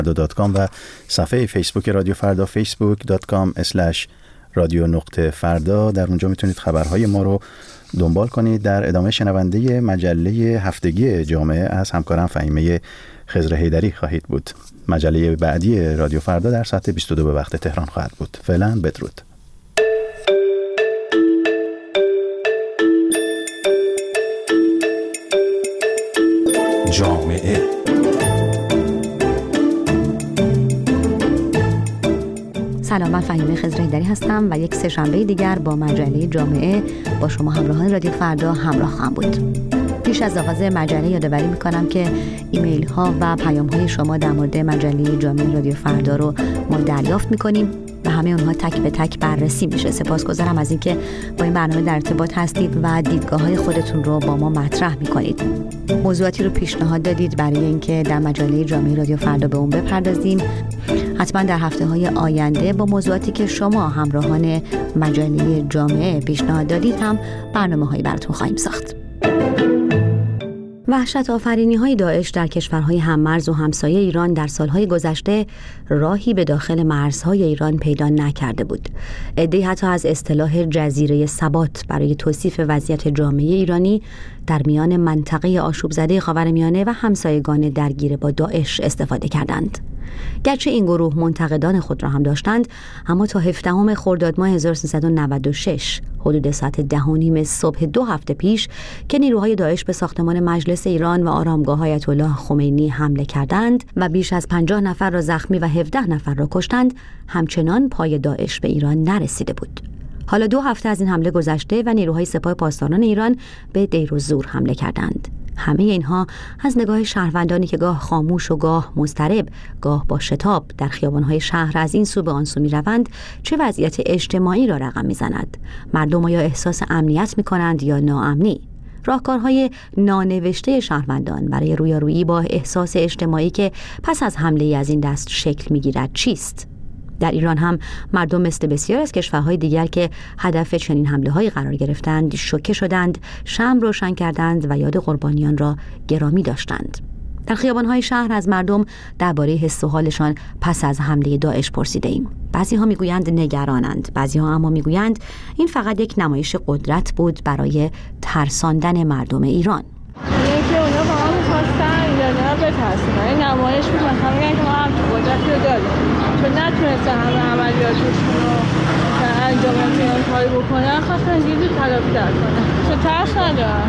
فردا.com و صفحه فیسبوک رادیو فردا facebook.com/radio_فردا. در اونجا میتونید خبرهای ما رو دنبال کنید. در ادامه شنونده مجله هفتگی جامعه از همکارم فهیمه خضر حیدری خواهید بود. مجله بعدی رادیو فردا در ساعت 22 به وقت تهران خواهد بود. فعلا بدرود. جامعه سلام، من فهیمه خضر حیدری هستم و یک سه‌شنبه دیگر با مجله جامعه با شما همراهان رادیو فردا همراه خواهم بود. پیش از آغاز مجله یادآوری می‌کنم که ایمیل ها و پیام های شما در مورد مجله جامعه رادیو فردا رو ما دریافت می‌کنیم و همه اونها تک به تک بررسی میشه. سپاسگزارم از اینکه با این برنامه در ارتباط هستید و دیدگاه‌های خودتون رو با ما مطرح می‌کنید. موضوعاتی رو پیشنهاد دادید برای اینکه در مجله جامعه رادیو فردا به اون بپردازیم. حتما در هفته‌های آینده با موضوعاتی که شما همراهان مجله جامعه پیشنهاد دادید هم برنامه‌هایی براتون خواهیم ساخت. وحشت آفرینی‌های داعش در کشورهای هممرز و همسایه ایران در سالهای گذشته راهی به داخل مرزهای ایران پیدا نکرده بود. عده‌ای حتی از اصطلاح جزیره ثبات برای توصیف وضعیت جامعه ایرانی در میان منطقه آشوب‌زده خاورمیانه و همسایگان درگیر با داعش استفاده کردند. گرچه این گروه منتقدان خود را هم داشتند، اما تا 17 خرداد ماه 1396 حدود ساعت 10:30 صبح 2 هفته پیش که نیروهای داعش به ساختمان مجلس ایران و آرامگاه آیت الله خمینی حمله کردند و بیش از 50 نفر را زخمی و 17 نفر را کشتند، همچنان پای داعش به ایران نرسیده بود. حالا 2 هفته از این حمله گذشته و نیروهای سپاه پاسداران ایران به دیر الزور حمله کردند. همه اینها از نگاه شهروندانی که گاه خاموش و گاه مضطرب، گاه با شتاب در خیابان‌های شهر از این سو به آن سو می‌روند، چه وضعیت اجتماعی را رقم می‌زند؟ مردم یا احساس امنیت می‌کنند یا ناامنی؟ راهکارهای نانوشته شهروندان برای رویارویی با احساس اجتماعی که پس از حمله از این دست شکل می‌گیرد چیست؟ در ایران هم مردم مثل بسیار از کشورهای دیگر که هدف چنین حمله‌هایی قرار گرفتند شوکه شدند، شمع روشن کردند و یاد قربانیان را گرامی داشتند. در خیابان‌های شهر از مردم درباره حس و حالشان پس از حمله داعش پرسیده‌ایم. بعضی‌ها می‌گویند نگرانند، بعضی‌ها اما می‌گویند این فقط یک نمایش قدرت بود برای ترساندن مردم ایران. اینکه اونا با هم می‌خواستن ایرانی‌ها بترسونن. این نمایش بود مثلا میگن که ما هم قدرت رو داریم. چون نتونستن همه عملیاتشون رو انجام بدن کاری بکنن، خواستن دیگه تلافی در کنن. چون ترس ندارن.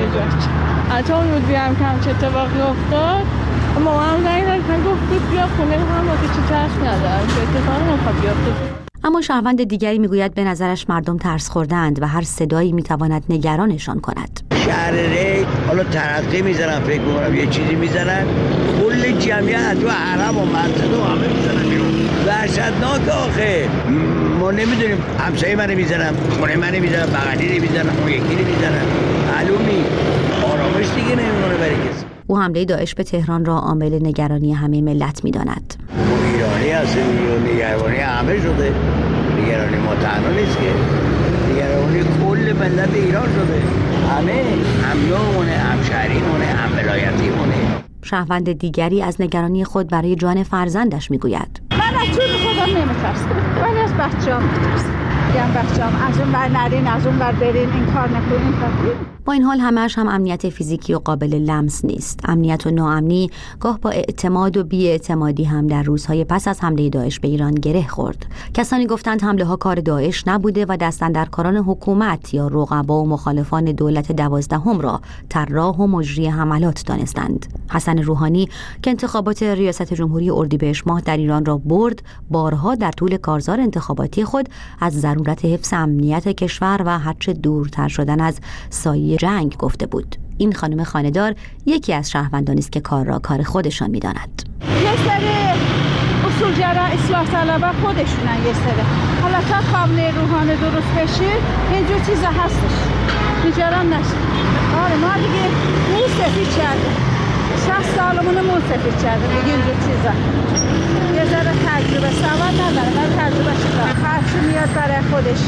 حتی اون روزی هم که همچه اتفاقی افتاد مامان هم زنگ زد گفت بیا خونه هم با که چی ترس ندارن که اتفاقی نمیخواد بیفته. اما شهروند دیگری میگوید به نظرش مردم ترس خوردند و هر صدایی میتواند نگرانشان کند. شهر ریگ حالا ترقی میزنن، فکر میکنم یه چیزی میزنن، کل جمعیت و حرم و مسجد و همه میزنن بیرون. وحشتناک آخه ما نمیدونیم، همسایه منو میزنن، خونه منو میزنن، بغلی رو میزنن، اون یکی رو میزنن، معلومی آرامش دیگه نمیمونه برای کسی. او حمله داعش به تهران را عامل نگرانی همه ملت میداند. ایرانی هستیم، نگرانی همه شده، نگرانی ما تنها نیست که، نگرانی کل ملت ایران شده، همه همنامونه، همشهریمونه، هم ولایتیمونه. شهروند دیگری از نگرانی خود برای جان فرزندش میگوید. من از جون خودم نمیترسم، ولی از بچه‌ام میترسم. میگم بچه‌ام از اون بر نرین، از اون بر برین، این کار نکنین. با این حال همه‌اش هم امنیت فیزیکی و قابل لمس نیست. امنیت و ناامنی گاه با اعتماد و بی‌اعتمادی هم در روزهای پس از حمله داعش به ایران گره خورد. کسانی گفتند حمله‌ها کار داعش نبوده و دستاندرکاران حکومت یا رقبا و مخالفان دولت 12 را طراح و مجری حملات دانستند. حسن روحانی که انتخابات ریاست جمهوری اردیبهشت ماه در ایران را برد، بارها در طول کارزار انتخاباتی خود از ضرورت حفظ امنیت کشور و هرچه دورتر شدن از سایه جنگ گفته بود. این خانم خانه‌دار یکی از شهروندانی است که کار را کار خودشان می‌داند. یه سری اصولگرا اصلاح طلبا خودشونن، یه سری حالا تا کامله روحانی درست بشه اینجور چیزا هستش، نگران نشید. آره ما دیگه مو سفید کرده، 60 سالمون مو سفید کرده دیگه اینجور چیزا. یه ذره تجربه سواد نداره، من تجربه شده خرچ میاد برای خودش،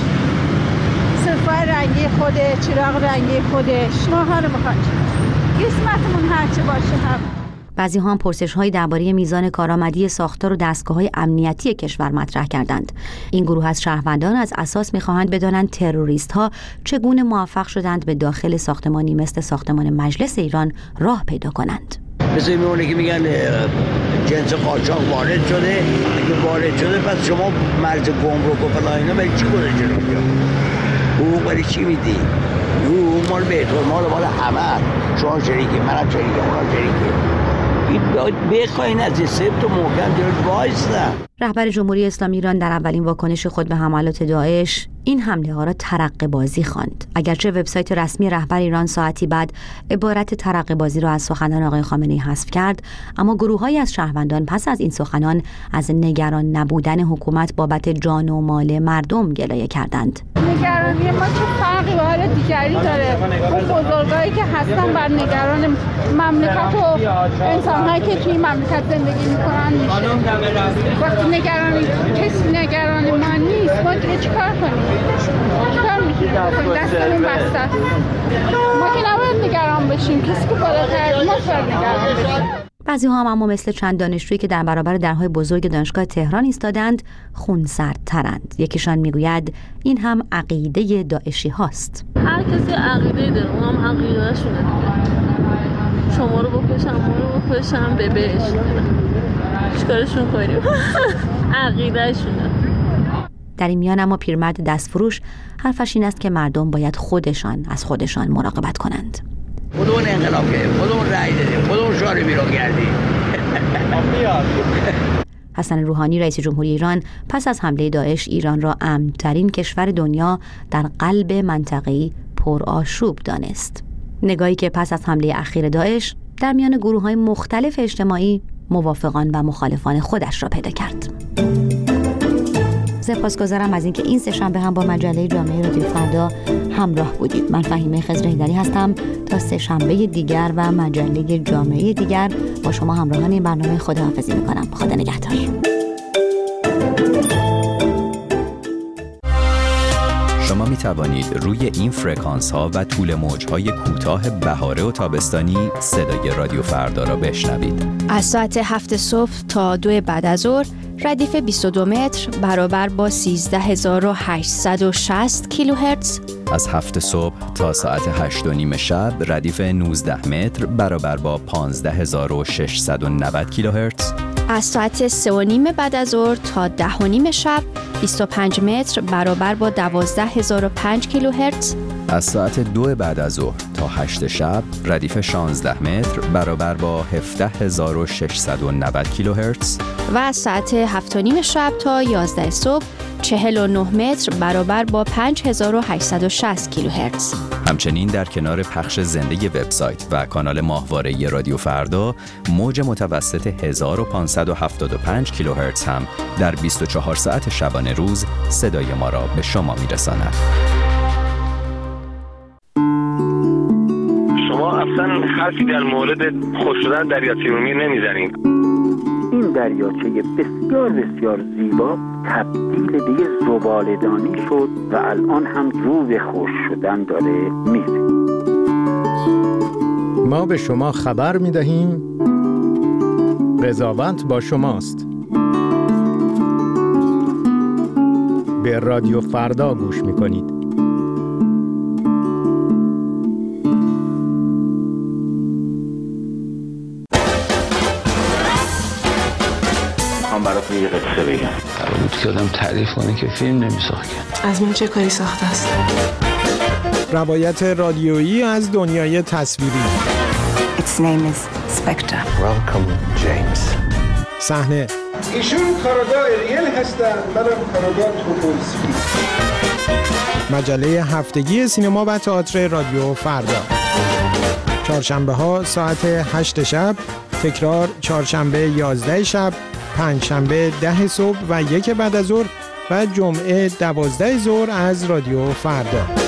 صرفای رنگی خوده، چراغ رنگی خودش. ما حالا میخوایم قسمتمون هرچه باشه هم. بعضی‌ها هم پرسش‌هایی درباره میزان کارآمدی ساختار و دستگاه‌های امنیتی کشور مطرح کردند. این گروه از شهروندان از اساس می‌خواهند بدانند تروریست‌ها چگونه موفق شدند به داخل ساختمانی مثل ساختمان مجلس ایران راه پیدا کنند. مثل میمونه که میگن جنس قاچاق وارد شده، اگه وارد شده پس شما مرز گمرک و فلان اینا برای چی گذاشتین اونجا؟ حقوق برای چی میدی؟ حقوق مال بیت المال مال همه، شما شریکی، منم شریکی، اونم شریکی. این بخواین از این سبت و محکم جلوش وایسن. رهبر جمهوری اسلامی ایران در اولین واکنش خود به حملات داعش این حمله ها را ترقه بازی خواند. اگرچه وبسایت رسمی رهبر ایران ساعتی بعد عبارت ترقه بازی را از سخنان آقای خامنه‌ای حذف کرد، اما گروه‌هایی از شهروندان پس از این سخنان از نگران نبودن حکومت بابت جان و مال مردم گلایه کردند. نگرانی ما چه فرقی با حال دیگری داره؟ اون بزرگایی که هستن بر نگران مملکت و انسان‌هایی که توی مملکت زندگی می‌کنن میشه. وقتی کسی نگران ما نیست، ما دیگه چیکار کنیم؟ چیکار می‌تونیم بکنیم؟ دستمون بسته است. ما که نباید نگران بشیم، کسی که بالاتر از ما باید نگران بشیم. بعضی ها هم اما مثل چند دانشجویی که در برابر درهای بزرگ دانشگاه تهران ایستادند خونسردترند. یکیشان میگوید این هم عقیده داعشی هاست. هر کسی عقیده داره، اونم عقیده شونه دیگه. شما رو بکشم، ما رو بکشم، به بهشت چیکارشون کنیم؟ عقیده شونه. در این میان اما پیرمرد دستفروش حرفش این است که مردم باید خودشان از خودشان مراقبت کنند. خودمون انقلاب کردیم، خودمون رأی دادیم، خودمون شعار بیرون کردیم. حسن روحانی رئیس جمهوری ایران پس از حمله داعش ایران را امن‌ترین کشور دنیا در قلب منطقه‌ای پرآشوب دانست. نگاهی که پس از حمله اخیر داعش در میان گروه‌های مختلف اجتماعی موافقان و مخالفان خودش را پیدا کرد. سپاسگزارم از اینکه این سه‌شنبه هم با مجله جامعه رادیو فردا همراه بودید. من فهیمه خضرحیدری هستم. تا سه‌شنبه دیگر و مجله جامعه دیگر با شما همراهان این برنامه خداحافظی میکنم. خدا نگهدار. شما می توانید روی این فرکانس ها و طول موج های کوتاه بهاره و تابستانی صدای رادیو فردا را بشنوید. از ساعت 7 صبح تا 2 بعد از ظهر ردیف 22 متر برابر با 13860 کیلوهرتز. از 7 صبح تا ساعت 8:30 شب ردیف 19 متر برابر با 15690 کیلوهرتز. از ساعت 3:30 بعد از ظهر تا 10:30 شب 25 متر برابر با 12005 کیلوهرتز. از ساعت 2 بعد از ظهر تا 8 شب ردیف 16 متر برابر با 17690 کیلوهرتز. و از ساعت 7:30 شب تا 11 صبح 49 متر برابر با 5860 کیلوهرتز. همچنین در کنار پخش زنده وبسایت و کانال ماهواره رادیو فردا موج متوسط 1575 کیلوهرتز هم در 24 ساعت شبانه روز صدای ما را به شما میرساند. شما اصلا حرفی در مورد خوش شدن دریاچه ارومیه نمیزنید. این دریاچه بسیار بسیار زیبا تبدیل به یه زباله‌دانی شد و الان هم رو به خشک شدن داره میره. ما به شما خبر میدهیم قضاوت با شماست. به رادیو فردا گوش میکنید. براتون یه قصه بگم. قرار بود که آدم تعریف کنه که فیلم نمیساخت. از من چه کاری ساخته است؟ روایت رادیویی از دنیای تصویری. Its name is Spectre. Welcome James. صحنه ایشون کارگاه ریل هستن، منم کارگاه توپولسکی. مجله هفتگی سینما و تئاتر رادیو فردا. چهارشنبه ها ساعت 8 شب، تکرار چهارشنبه 11 شب، پنجشنبه 10 صبح و 1 بعد از ظهر و جمعه 12 ظهر از رادیو فردا.